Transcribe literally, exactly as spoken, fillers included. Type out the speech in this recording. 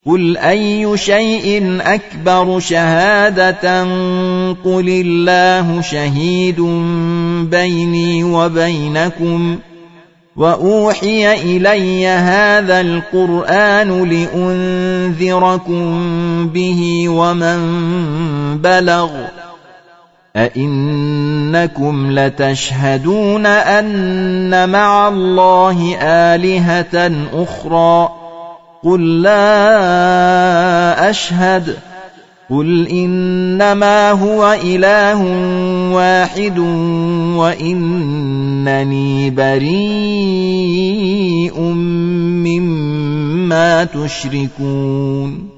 قل أي شيء أكبر شهادة قل الله شهيد بيني وبينكم وأوحي إلي هذا القرآن لأنذركم به ومن بلغ أئنكم لتشهدون أن مع الله آلهة أخرى قل لا أشهد قل إنما هو إله واحد وإنني بريء مما تشركون